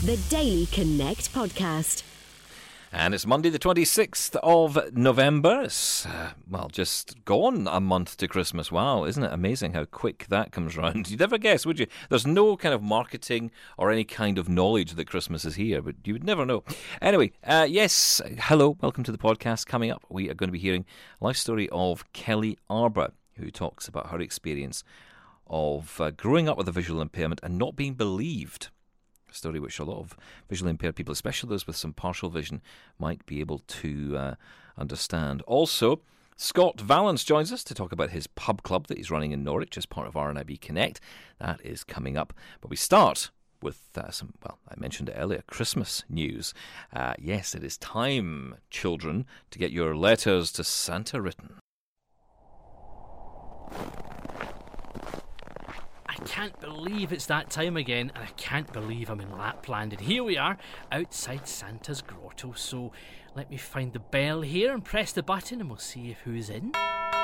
The Daily Connect podcast. And it's Monday the 26th of November. It's, just gone a month to Christmas. Wow, isn't it amazing how quick that comes round? You'd never guess, would you? There's no kind of marketing or any kind of knowledge that Christmas is here, but you would never know. Anyway, yes, hello, welcome to the podcast. Coming up, we are going to be hearing a life story of Kelly Arbour, who talks about her experience of growing up with a visual impairment and not being believed. A story which a lot of visually impaired people, especially those with some partial vision, might be able to understand. Also, Scott Valence joins us to talk about his pub club that he's running in Norwich as part of RNIB Connect. That is coming up. But we start with some, I mentioned it earlier, Christmas news. Yes, it is time, children, to get your letters to Santa written. I can't believe it's that time again, and I can't believe I'm in Lapland. And here we are, outside Santa's grotto. So let me find the bell here and press the button, and we'll see who's in.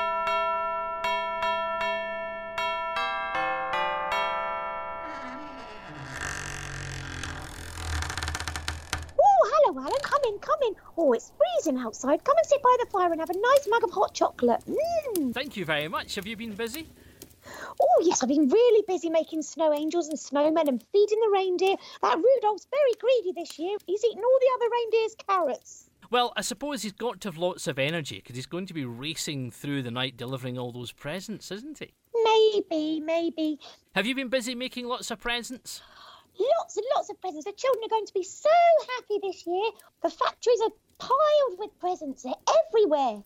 Hello, Alan. Come in. Oh, it's freezing outside. Come and sit by the fire and have a nice mug of hot chocolate. Thank you very much. Have you been busy? Oh, yes, I've been really busy making snow angels and snowmen and feeding the reindeer. That Rudolph's very greedy this year. He's eaten all the other reindeer's carrots. Well, I suppose he's got to have lots of energy because he's going to be racing through the night delivering all those presents, isn't he? Maybe. Have you been busy making lots of presents? Lots and lots of presents. The children are going to be so happy this year. The factories are piled with presents. They're everywhere.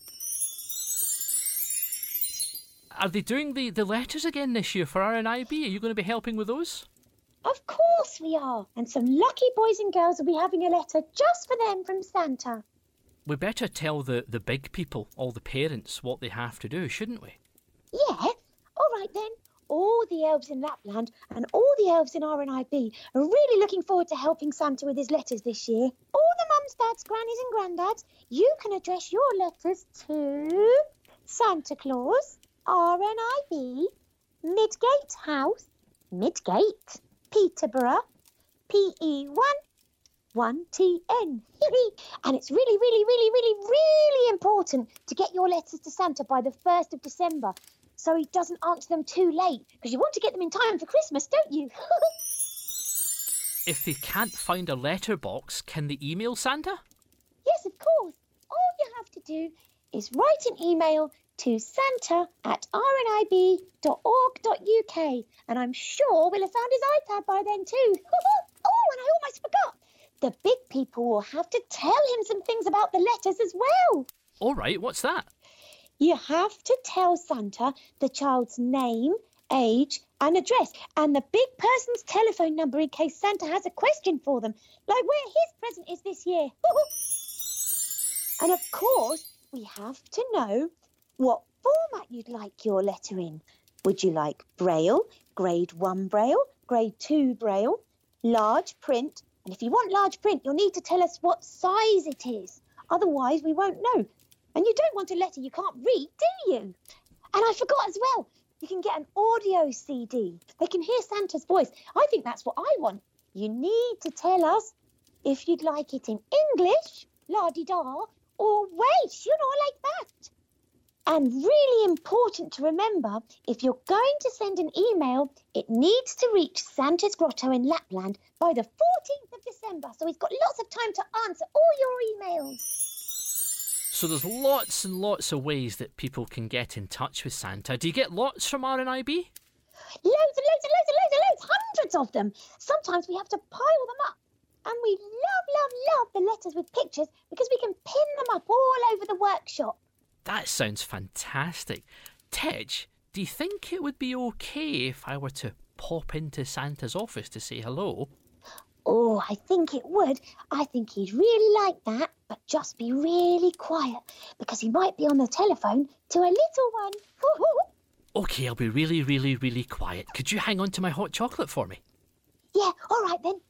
Are they doing the letters again this year for RNIB? Are you going to be helping with those? Of course we are. And some lucky boys and girls will be having a letter just for them from Santa. We better tell the big people, all the parents, what they have to do, shouldn't we? Yeah. All right then. All the elves in Lapland and all the elves in RNIB are really looking forward to helping Santa with his letters this year. All the mums, dads, grannies and granddads, you can address your letters to Santa Claus, RNIB, Midgate House, Midgate, Peterborough, PE1, 1TN. And it's really important to get your letters to Santa by the 1st of December so he doesn't answer them too late, because you want to get them in time for Christmas, don't you? If they can't find a letterbox, can they email Santa? Yes, of course. All you have to do is write an email to santa@rnib.org.uk, and I'm sure we'll have found his iPad by then too. Oh, and I almost forgot. The big people will have to tell him some things about the letters as well. All right, what's that? You have to tell Santa the child's name, age and address, and the big person's telephone number in case Santa has a question for them, like where his present is this year. And of course, we have to know what format you'd like your letter in. Would you like Braille, Grade 1 Braille, Grade 2 Braille, large print? And if you want large print, you'll need to tell us what size it is. Otherwise, we won't know. And you don't want a letter you can't read, do you? And I forgot as well, you can get an audio CD. They can hear Santa's voice. I think that's what I want. You need to tell us if you'd like it in English, la-di-da, or Welsh, like that. And really important to remember, if you're going to send an email, it needs to reach Santa's Grotto in Lapland by the 14th of December. So he's got lots of time to answer all your emails. So there's lots and lots of ways that people can get in touch with Santa. Do you get lots from RNIB? Loads, hundreds of them. Sometimes we have to pile them up. And we love the letters with pictures because we can pin them up all over the workshop. That sounds fantastic. Tej, do you think it would be okay if I were to pop into Santa's office to say hello? Oh, I think it would. I think he'd really like that, but just be really quiet because he might be on the telephone to a little one. Okay, I'll be really quiet. Could you hang on to my hot chocolate for me? Yeah, all right then.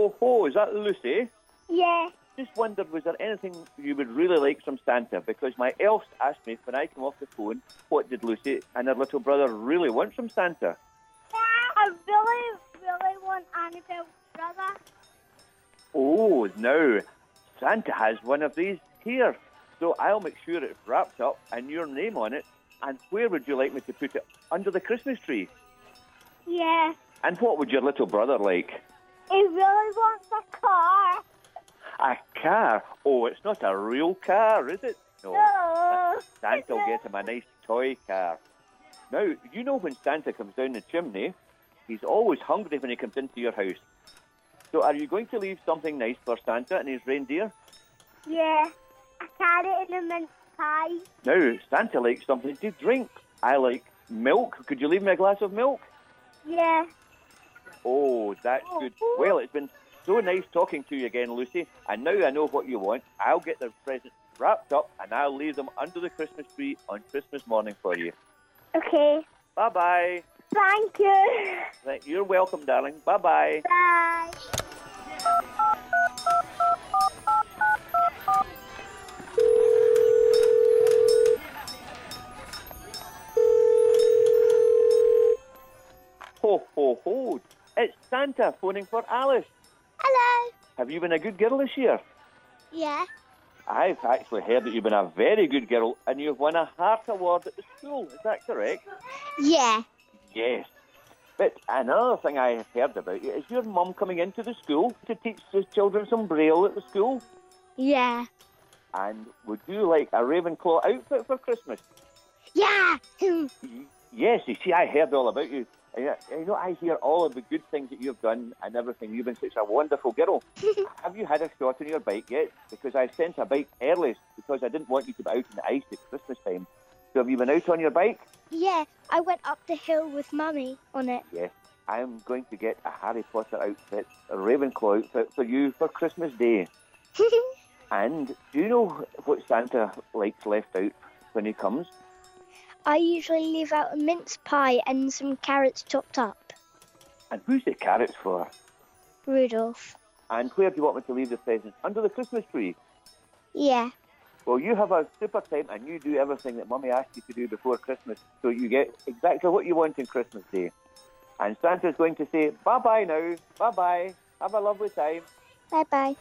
ho, ho. Is that Lucy? Yeah. Just wondered, was there anything you would really like from Santa? Because my elves asked me when I come off the phone, what did Lucy and her little brother really want from Santa? I really, really want Annabelle's brother. Oh, now, Santa has one of these here. So I'll make sure it's wrapped up and your name on it. And where would you like me to put it? Under the Christmas tree? Yeah. And what would your little brother like? He really wants a car. A car? Oh, it's not a real car, is it? No. Santa will get him a nice toy car. Now, you know when Santa comes down the chimney, he's always hungry when he comes into your house. So are you going to leave something nice for Santa and his reindeer? Yeah. A carrot and a mince pie. Now, Santa likes something to drink. I like milk. Could you leave me a glass of milk? Yeah. Oh, that's good. Well, it's been so nice talking to you again, Lucy. And now I know what you want. I'll get the presents wrapped up and I'll leave them under the Christmas tree on Christmas morning for you. Okay. Bye-bye. Thank you. You're welcome, darling. Bye-bye. Bye. Ho, ho, ho. It's Santa phoning for Alice. Hello. Have you been a good girl this year? Yeah. I've actually heard that you've been a very good girl and you've won a Heart Award at the school. Is that correct? Yeah. Yes. But another thing I have heard about you is your mum coming into the school to teach the children some Braille at the school. Yeah. And would you like a Ravenclaw outfit for Christmas? Yeah. Yes, you see, I heard all about you. I hear all of the good things that you've done and everything. You've been such a wonderful girl. Have you had a shot on your bike yet? Because I sent a bike early because I didn't want you to be out in the ice at Christmas time. So have you been out on your bike? Yeah, I went up the hill with Mummy on it. Yes. I'm going to get a Harry Potter outfit, a Ravenclaw outfit for you for Christmas Day. And do you know what Santa likes left out when he comes? I usually leave out a mince pie and some carrots chopped up. And who's the carrots for? Rudolph. And where do you want me to leave the presents? Under the Christmas tree? Yeah. Well, you have a super time and you do everything that Mummy asked you to do before Christmas, so you get exactly what you want on Christmas Day. And Santa's going to say, bye-bye now, bye-bye, have a lovely time. Bye-bye.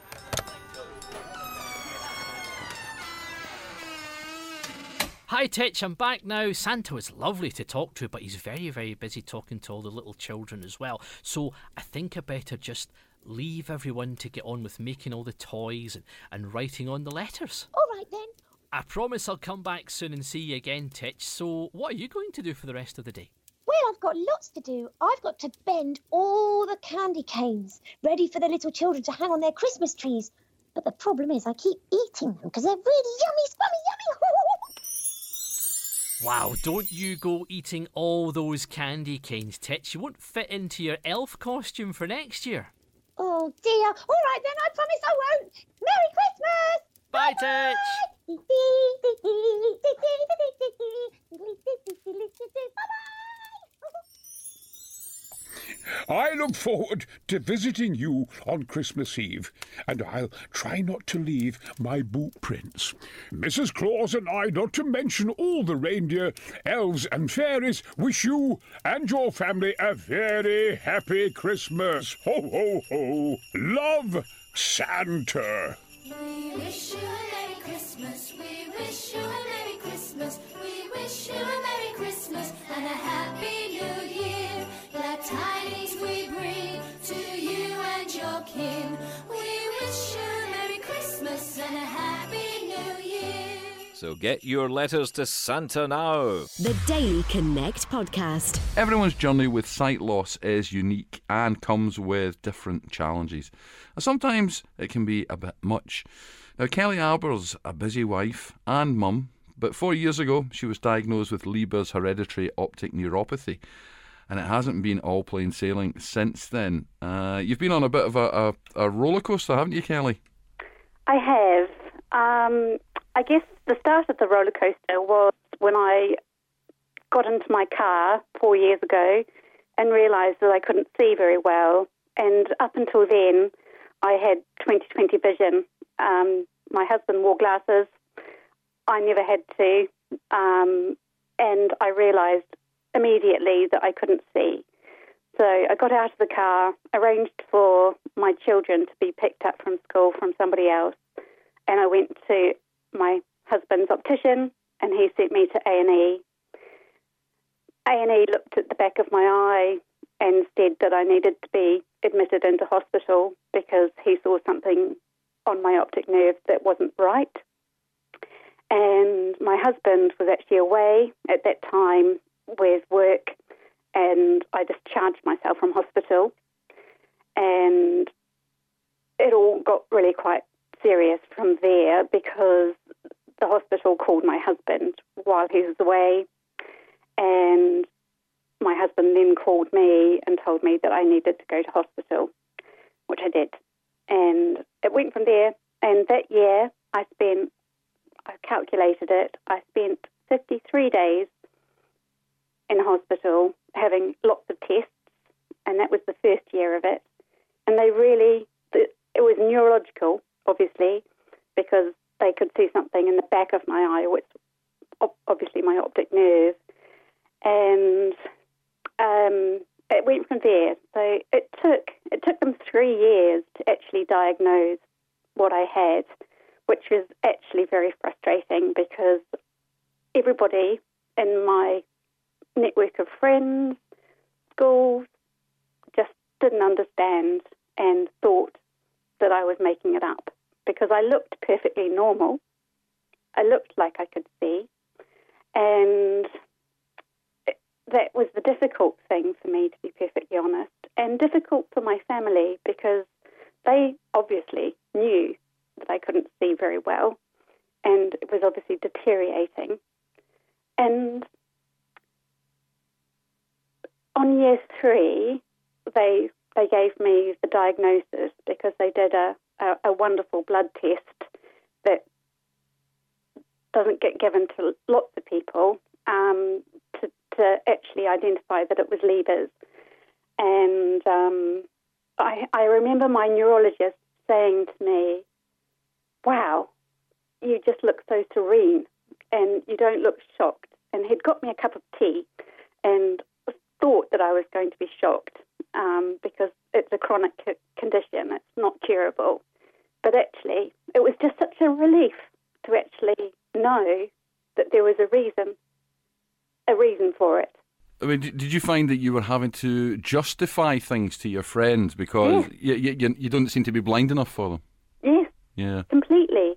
Hi Titch, I'm back now. Santa was lovely to talk to, but he's very, very busy talking to all the little children as well. So I think I better just leave everyone to get on with making all the toys and writing on the letters. All right then. I promise I'll come back soon and see you again, Titch. So what are you going to do for the rest of the day? Well, I've got lots to do. I've got to bend all the candy canes ready for the little children to hang on their Christmas trees. But the problem is I keep eating them because they're really yummy, scrummy, yummy. Wow, don't you go eating all those candy canes, Titch. You won't fit into your elf costume for next year. Oh, dear. All right, then. I promise I won't. Merry Christmas! Bye, Titch! I look forward to visiting you on Christmas Eve, and I'll try not to leave my boot prints. Mrs. Claus and I, not to mention all the reindeer, elves and fairies, wish you and your family a very happy Christmas. Ho, ho, ho. Love, Santa. We wish you a Merry Christmas. We wish you a Merry Christmas. We wish you a Merry Christmas and a Happy New Year. Glad tidings we bring to you and your kin. We wish you a Merry Christmas and a Happy New Year. So get your letters to Santa now. The Daily Connect podcast. Everyone's journey with sight loss is unique and comes with different challenges. Sometimes it can be a bit much. Now, Kelly Alber's a busy wife and mum, but 4 years ago she was diagnosed with Leber's hereditary optic neuropathy, and it hasn't been all plain sailing since then. You've been on a bit of a roller coaster, haven't you, Kelly? I have. I guess the start of the roller coaster was when I got into my car 4 years ago and realised that I couldn't see very well. And up until then, I had 20/20 vision. My husband wore glasses. I never had to. And I realised immediately that I couldn't see. So I got out of the car, arranged for my children to be picked up from school from somebody else, and I went to my husband's optician, and he sent me to A&E. A&E looked at the back of my eye and said that I needed to be admitted into hospital because he saw something on my optic nerve that wasn't right. And my husband was actually away at that time with work, and I discharged myself from hospital. And it all got really quite serious from there because the hospital called my husband while he was away, and my husband then called me and told me that I needed to go to hospital, which I did. And it went from there. And that year I calculated it, I spent 53 days in hospital having lots of tests, and that was the first year of it. And it was neurological, obviously, because they could see something in the back of my eye, which obviously my optic nerve. And it went from there. So it took them 3 years to actually diagnose what I had, which was actually very frustrating because everybody in my network of friends, schools, just didn't understand and thought that I was making it up because I looked perfectly normal. I looked like I could see, and that was the difficult thing for me, to be perfectly honest, and difficult for my family because they obviously knew that I couldn't see very well, and it was obviously deteriorating. And on year 3, they gave me the diagnosis because they did a wonderful blood test that doesn't get given to lots of people to actually identify that it was Leber's. And I remember my neurologist saying to me, "Wow, you just look so serene and you don't look shocked." And he'd got me a cup of tea and thought that I was going to be shocked because it's a chronic condition. It's not curable. But actually, it was just such a relief to actually know that there was a reason for it. I mean, did you find that you were having to justify things to your friends because you don't seem to be blind enough for them? Yes. Yeah. Completely.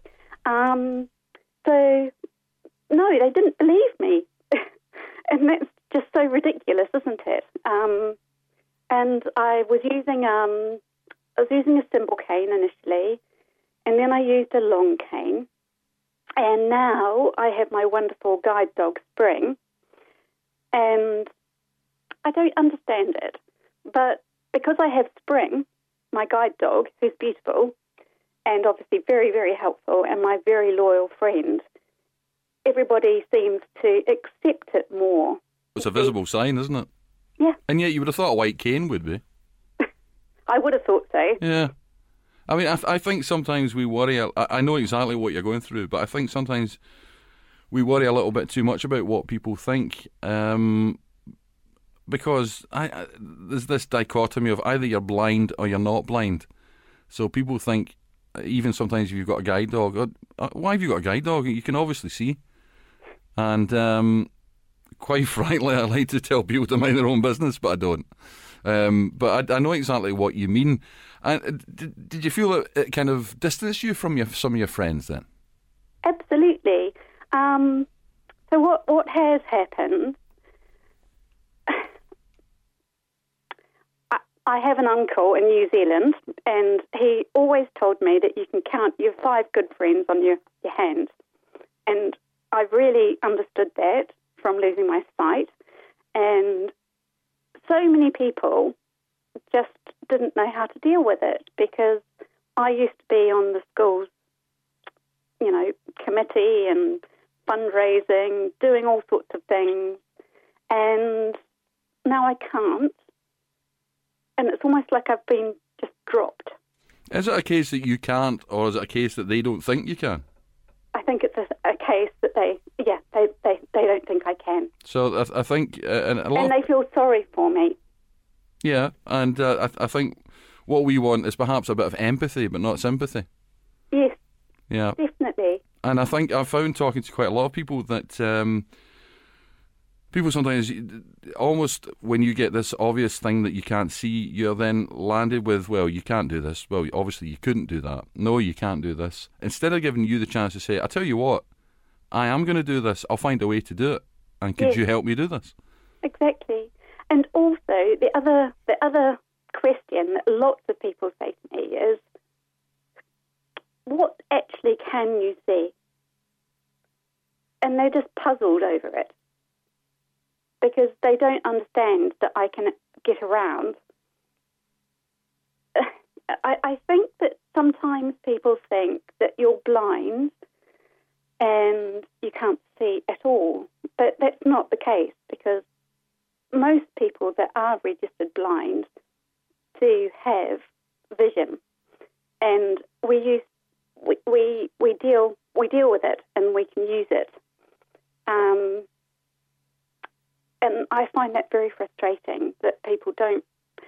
So, no, they didn't believe me. And that's just so ridiculous, isn't it? And I was using a simple cane initially, and then I used a long cane. And now I have my wonderful guide dog, Spring. And I don't understand it. But because I have Spring, my guide dog, who's beautiful, and obviously very, very helpful, and my very loyal friend, everybody seems to accept it more. It's a visible sign, isn't it? Yeah. And yet you would have thought a white cane would be. I would have thought so. Yeah. I mean, I think sometimes we worry. I know exactly what you're going through, but I think sometimes we worry a little bit too much about what people think because there's this dichotomy of either you're blind or you're not blind. So people think, even sometimes if you've got a guide dog, why have you got a guide dog? You can obviously see. And quite frankly, I like to tell people to mind their own business, but I don't. But I know exactly what you mean. And did you feel that it kind of distanced you from some of your friends then? Absolutely. So what has happened? I have an uncle in New Zealand, and he always told me that you can count your 5 good friends on your hand. And I really understood that from losing my sight. And so many people just didn't know how to deal with it because I used to be on the school's, committee and fundraising, doing all sorts of things. And now I can't. And it's almost like I've been just dropped. Is it a case that you can't, or is it a case that they don't think you can? I think it's a case that they don't think I can. So I think... and they feel sorry for me. Yeah, and I think what we want is perhaps a bit of empathy, but not sympathy. Yes. Yeah. Definitely. And I think I've found talking to quite a lot of people that people sometimes, almost when you get this obvious thing that you can't see, you're then landed with, well, you can't do this. Well, obviously you couldn't do that. No, you can't do this. Instead of giving you the chance to say, I tell you what, I am going to do this. I'll find a way to do it. And could you help me do this? Exactly. And also, the other question that lots of people say to me is, what actually can you see? And they're just puzzled over it because they don't understand that I can get around. I think that sometimes people think that you're blind and you can't see at all, but that's not the case because most people that are registered blind do have vision, and we deal with it and we can use it. And I find that very frustrating that people don't.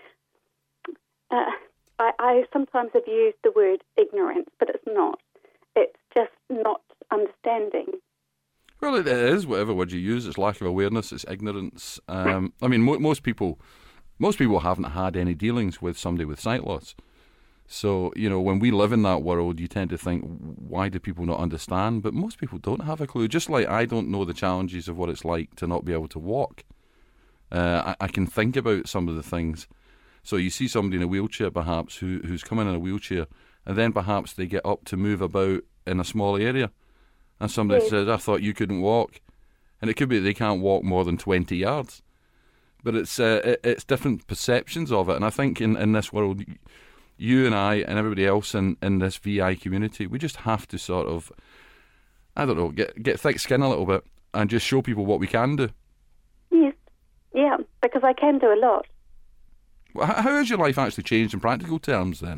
I sometimes have used the word ignorance, but it's not. It's just not understanding. Well, it is whatever word you use. It's lack of awareness. It's ignorance. I mean, most people haven't had any dealings with somebody with sight loss. So, when we live in that world, you tend to think, why do people not understand? But most people don't have a clue. Just like I don't know the challenges of what it's like to not be able to walk. I can think about some of the things. So you see somebody in a wheelchair, perhaps, who's coming in a wheelchair, and then perhaps they get up to move about in a small area. And somebody says, I thought you couldn't walk. And it could be they can't walk more than 20 yards. But it's different perceptions of it. And I think in this world, you and I and everybody else in this VI community, we just have to sort of, I don't know, get thick skin a little bit and just show people what we can do. Yes. Yeah, because I can do a lot. Well, how has your life actually changed in practical terms then?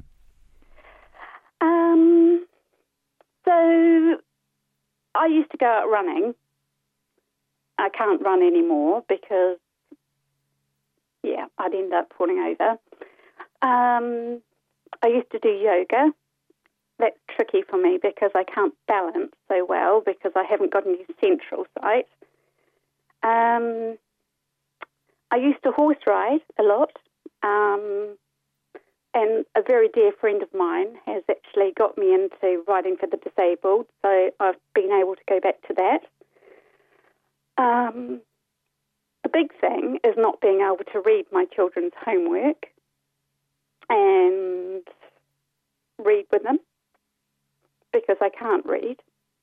So I used to go out running. I can't run anymore because, I'd end up falling over. I used to do yoga. That's tricky for me because I can't balance so well because I haven't got any central sight. I used to horse ride a lot. And a very dear friend of mine has actually got me into riding for the disabled, so I've been able to go back to that. The big thing is not being able to read my children's homework and read with them because I can't read.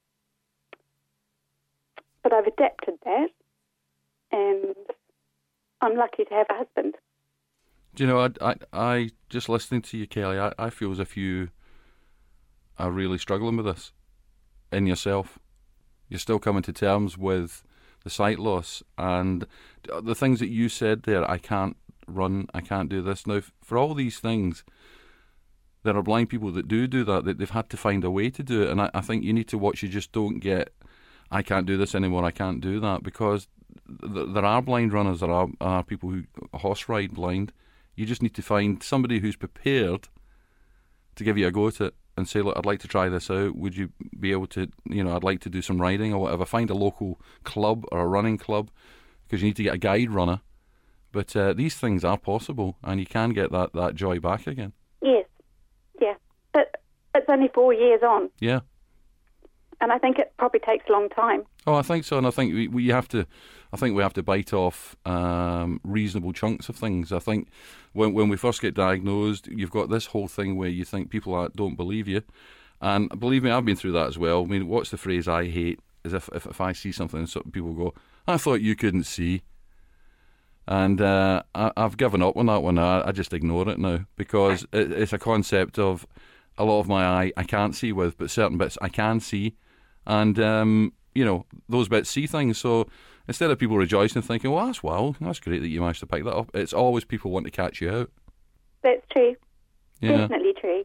But I've adapted that, and I'm lucky to have a husband. Do you know, I just listening to you, Kelly, I feel as if you are really struggling with this in yourself. You're still coming to terms with the sight loss and the things that you said there. I can't run, I can't do this. Now, for all these things, there are blind people that do that. They've had to find a way to do it. And I think you need to watch. You just don't get, I can't do this anymore, I can't do that. Because there are blind runners, there are people who horse ride blind. You just need to find somebody who's prepared to give you a go at it and say, look, I'd like to try this out. Would you be able to, I'd like to do some riding or whatever. Find a local club or a running club because you need to get a guide runner. But these things are possible and you can get that joy back again. Yes, yeah. But it's only 4 years on. Yeah. And I think it probably takes a long time. Oh, I think so, and I think we have to. I think we have to bite off reasonable chunks of things. I think when we first get diagnosed, you've got this whole thing where you think people don't believe you, and believe me, I've been through that as well. I mean, what's the phrase I hate? Is if I see something and people go, I thought you couldn't see, and I've given up on that one. I just ignore it now because it's a concept of a lot of my eye I can't see with, but certain bits I can see. And, those bits see things. So instead of people rejoicing and thinking, well, that's great that you managed to pick that up, it's always people want to catch you out. That's true. Yeah. Definitely true.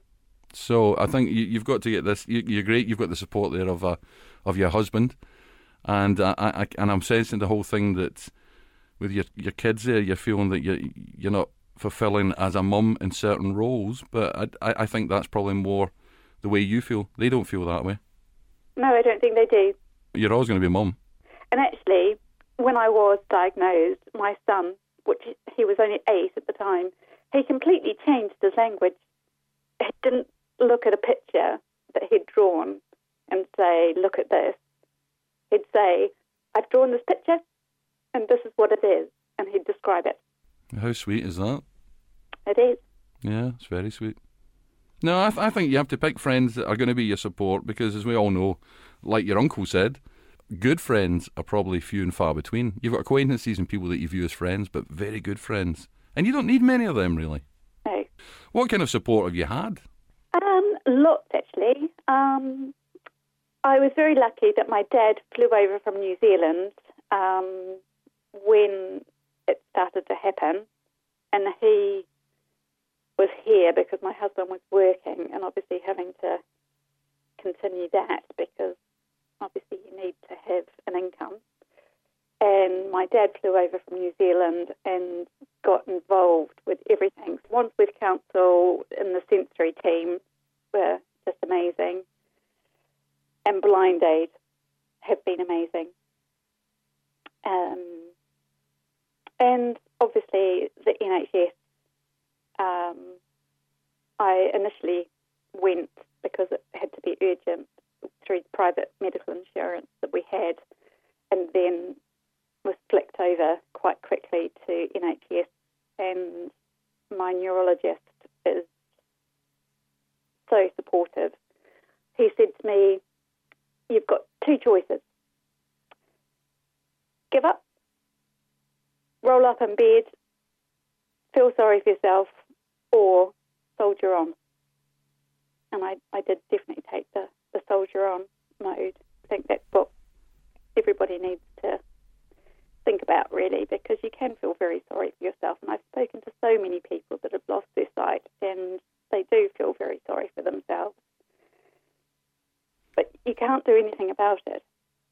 So I think you've got to get this. You're great. You've got the support there of your husband, and I'm sensing the whole thing that with your kids there, you're feeling that you're not fulfilling as a mum in certain roles. But I think that's probably more the way you feel. They don't feel that way. No, I don't think they do. You're always going to be a mum. And actually, when I was diagnosed, my son, which he was only 8 at the time, he completely changed his language. He didn't look at a picture that he'd drawn and say, look at this. He'd say, I've drawn this picture and this is what it is. And he'd describe it. How sweet is that? It is. Yeah, it's very sweet. No, I think you have to pick friends that are going to be your support because, as we all know, like your uncle said, good friends are probably few and far between. You've got acquaintances and people that you view as friends, but very good friends. And you don't need many of them, really. No. What kind of support have you had? Lots, actually. I was very lucky that my dad flew over from New Zealand when it started to happen. And he was here because my husband was working and obviously having to continue that because obviously you need to have an income. And my dad flew over from New Zealand and got involved with everything. Wandsworth Council and the sensory team were just amazing. And Blind Aid have been amazing. And obviously the NHS, I initially went because it had to be urgent through private medical insurance that we had, and then was flicked over quite quickly to NHS, and my neurologist is so supportive. He said to me, you've got 2 choices. Give up, roll up in bed, feel sorry for yourself, or soldier on. And I did definitely take the soldier on mode. I think that's what everybody needs to think about, really, because you can feel very sorry for yourself. And I've spoken to so many people that have lost their sight, and they do feel very sorry for themselves. But you can't do anything about it.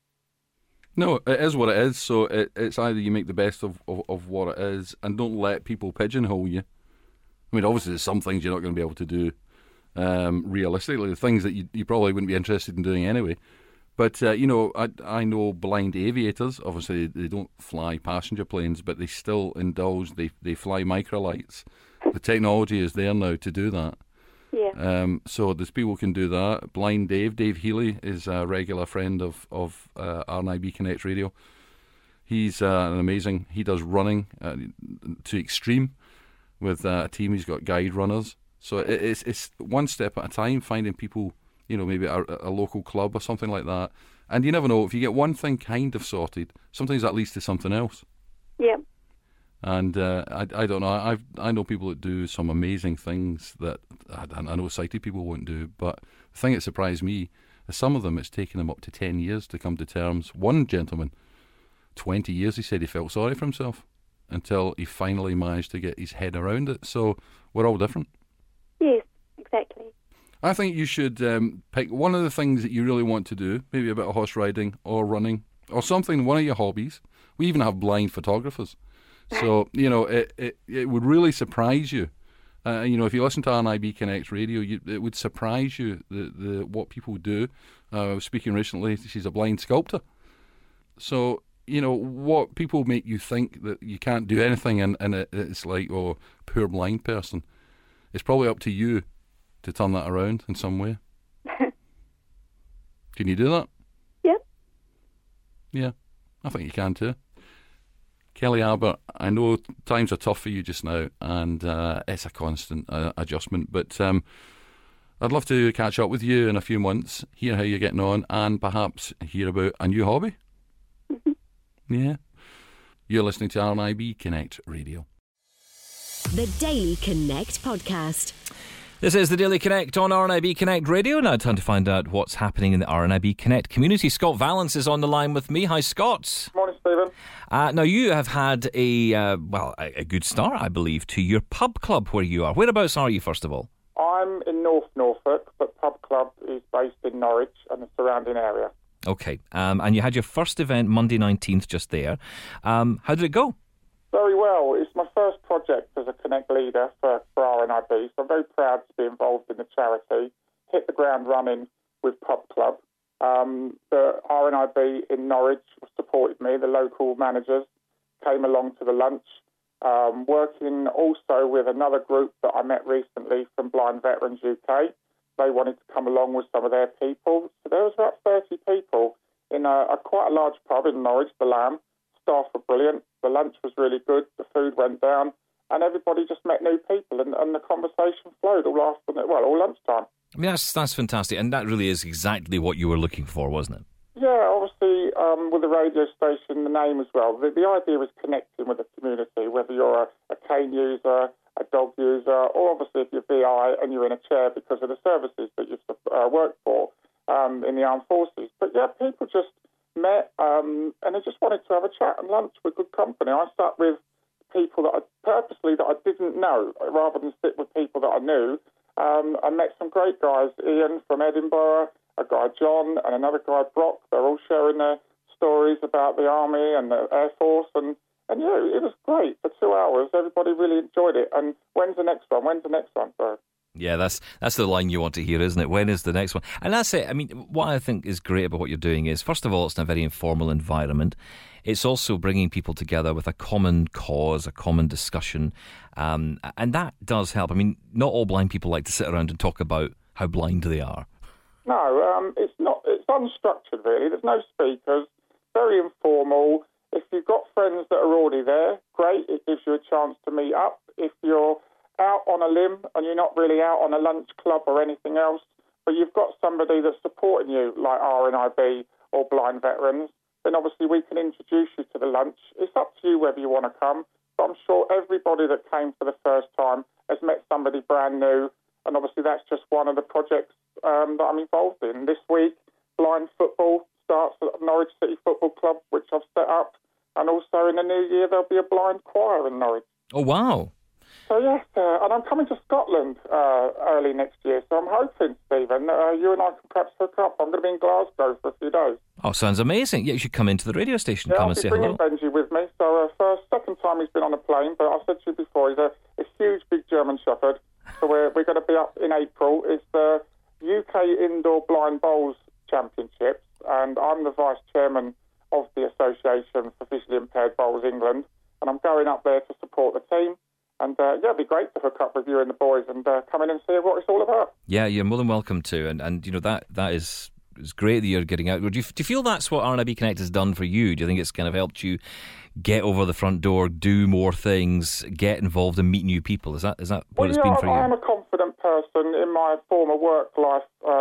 No, it is what it is, so it's either you make the best of what it is and don't let people pigeonhole you. I mean, obviously there's some things you're not going to be able to do realistically, the things that you probably wouldn't be interested in doing anyway. But, I know blind aviators, obviously they don't fly passenger planes, but they still indulge, they fly microlights. The technology is there now to do that. Yeah. So there's people who can do that. Blind Dave Healy is a regular friend of RNIB Connect Radio. He's an amazing, he does running to extreme with a team. He's got guide runners. So it's one step at a time, finding people, maybe a local club or something like that. And you never know, if you get one thing kind of sorted, sometimes that leads to something else. Yeah. And I don't know. I know people that do some amazing things that I know sighted people won't do. But the thing that surprised me is some of them, it's taken them up to 10 years to come to terms. One gentleman, 20 years, he said he felt sorry for himself until he finally managed to get his head around it. So we're all different. Yes, exactly. I think you should pick one of the things that you really want to do, maybe a bit of horse riding or running or something, one of your hobbies. We even have blind photographers. So, it would really surprise you. If you listen to RNIB Connect Radio, it would surprise you the what people do. I was speaking recently, she's a blind sculptor. So, what people make you think that you can't do anything and it's like, oh, poor blind person. It's probably up to you to turn that around in some way. Can you do that? Yeah. Yeah, I think you can too. Kelly Albert, I know times are tough for you just now, and it's a constant adjustment, but I'd love to catch up with you in a few months, hear how you're getting on, and perhaps hear about a new hobby. Yeah. You're listening to RNIB Connect Radio. The Daily Connect Podcast. This is the Daily Connect on RNIB Connect Radio. Now time to find out what's happening in the RNIB Connect community. Scott Valance is on the line with me. Hi, Scott. Morning, Stephen. Now, you have had a good start, I believe, to your pub club where you are. Whereabouts are you, first of all? I'm in North Norfolk, but Pub Club is based in Norwich and the surrounding area. Okay, and you had your first event Monday 19th just there. How did it go? Very well. It's my first project as a Connect leader for RNIB, so I'm very proud to be involved in the charity. Hit the ground running with Pub Club. The RNIB in Norwich supported me. The local managers came along to the lunch. Working also with another group that I met recently from Blind Veterans UK. They wanted to come along with some of their people. So there was about 30 people in quite a large pub in Norwich, the Lamb. Staff were brilliant. The lunch was really good. The food went down. And everybody just met new people. And the conversation flowed all afternoon, all lunchtime. I mean, that's fantastic. And that really is exactly what you were looking for, wasn't it? Yeah, obviously, with the radio station, the name as well. The idea is connecting with the community, whether you're a cane user, a dog user, or obviously if you're VI and you're in a chair because of the services that you've worked for in the armed forces. But yeah, people just met and they just wanted to have a chat and lunch with good company. I sat with people that I didn't know, rather than sit with people that I knew. I met some great guys, Ian from Edinburgh, a guy John, and another guy Brock. They're all sharing their stories about the Army and the Air Force, and yeah, it was great for 2 hours. Everybody really enjoyed it. And when's the next one? So, yeah, that's the line you want to hear, isn't it? When is the next one? And that's it. I mean, what I think is great about what you're doing is, first of all, it's in a very informal environment. It's also bringing people together with a common cause, a common discussion, and that does help. I mean, not all blind people like to sit around and talk about how blind they are. No, it's not. It's unstructured, really. There's no speakers. Very informal. If you've got friends that are already there, great. It gives you a chance to meet up. If you're out on a limb and you're not really out on a lunch club or anything else, but you've got somebody that's supporting you, like RNIB or Blind Veterans, then obviously we can introduce you to the lunch. It's up to you whether you want to come, but I'm sure everybody that came for the first time has met somebody brand new, and obviously that's just one of the projects that I'm involved in. This week, blind football starts at Norwich City Football Club, which I've set up, and also in the new year there'll be a blind choir in Norwich. Oh, wow. So yes, and I'm coming to Scotland early next year, so I'm hoping, Stephen, you and I can perhaps hook up. I'm going to be in Glasgow for a few days. Oh, sounds amazing. Yeah, you should come into the radio station, come and say hello. Yeah, I'll be bringing Benji with me. So second time he's been on a plane, but I said to you before, he's a huge, big German Shepherd. So we're going to be up in April. It's the UK Indoor Blind Bowls Championships, and I'm the vice chairman of the Association for Visually Impaired Bowls England, and I'm going up there to support the team. And it'd be great to hook up with you and the boys and come in and see what it's all about. Yeah, you're more than welcome to, and you know that is great that you're getting out. Do you feel that's what RNIB Connect has done for you? Do you think it's kind of helped you get over the front door, do more things, get involved and meet new people? Is that what it's been for you? I'm a confident person. In my former work life,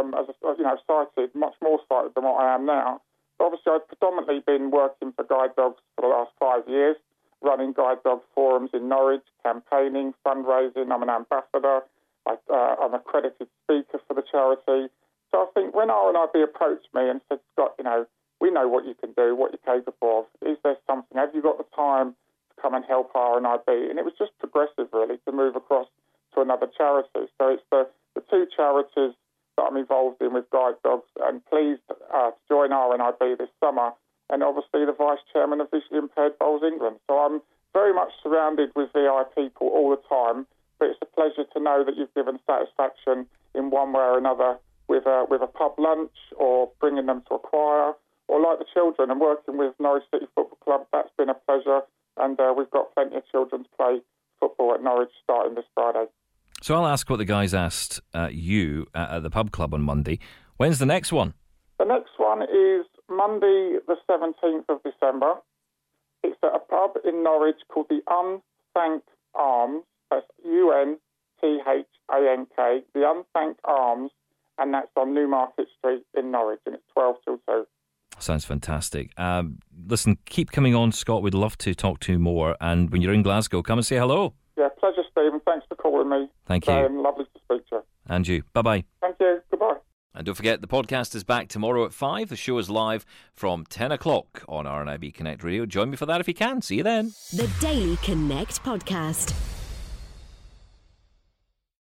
sighted, much more sighted than what I am now. Obviously, I've predominantly been working for Guide Dogs for the last 5 years, running Guide Dog forums in Norwich, campaigning, fundraising. I'm an ambassador. I'm a accredited speaker for the charity. So I think when RNIB approached me and said, Scott, we know what you can do, what you're capable of. Is there something? Have you got the time to come and help RNIB? And it was just progressive, really, to move across to another charity. So it's the two charities that I'm involved in with Guide Dogs, and pleased to join RNIB this summer, and obviously the Vice Chairman of Visually Impaired Bowls England. So I'm very much surrounded with VI people all the time, but it's a pleasure to know that you've given satisfaction in one way or another with a pub lunch or bringing them to a choir, or like the children and working with Norwich City Football Club. That's been a pleasure, and we've got plenty of children to play football at Norwich starting this Friday. So I'll ask what the guys asked you at the pub club on Monday. When's the next one? The next one is Monday the 17th of December. It's at a pub in Norwich called the Unthank Arms. That's Unthank, the Unthank Arms, and that's on Newmarket Street in Norwich, and it's 12 till 2. Sounds fantastic. Listen, keep coming on, Scott. We'd love to talk to you more, and when you're in Glasgow, come and say hello. Yeah, pleasure, Stephen. Thanks for calling me. Thank you. Lovely to speak to you. And you. Bye-bye. Thank you. Goodbye. And don't forget, the podcast is back tomorrow at 5. The show is live from 10 o'clock on RNIB Connect Radio. Join me for that if you can. See you then. The Daily Connect Podcast.